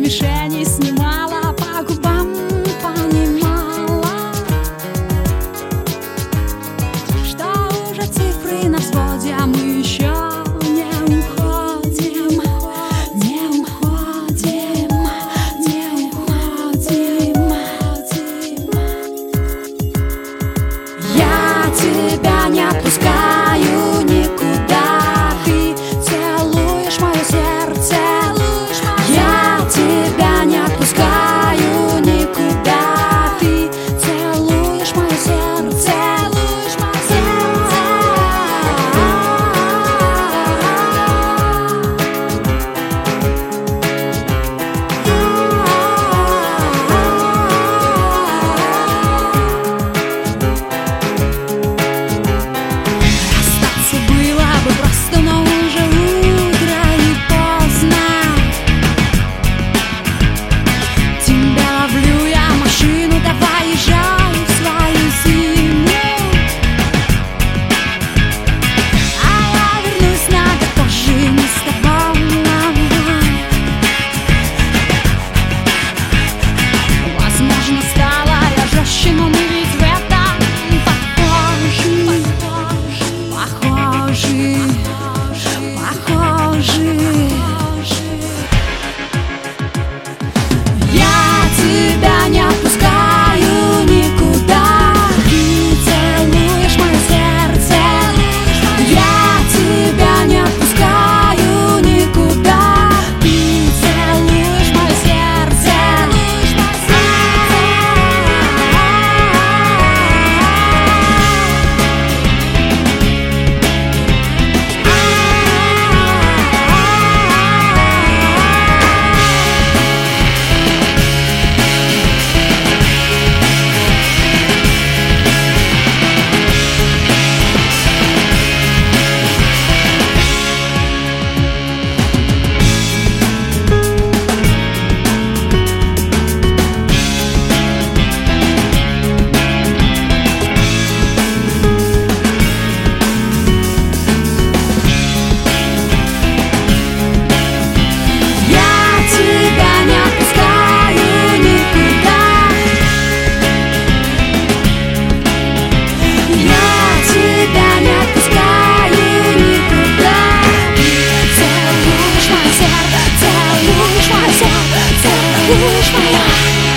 мишени снимала, по губам понимала, что уже цифры на взводе, а мы еще не уходим, не уходим, не уходим. Я тебя не отпускаю никуда, ты целуешь мое сердце. Я тебя не отпускаю никуда, ты целуешь мое сердце. Расстаться было бы просто, но уже утро и поздно. Тебя ловлю я машину, давай езжай в свою зиму, а я вернусь на год позже, мы с тобой. Возможно, стала я жестче, но мы ведь в этом похожи, похожи, похожи. Я тебя не отпускаю никуда, ты целуешь мое сердце. Я тебя не отпускаю никуда, ты целуешь мое сердце. Целуешь моё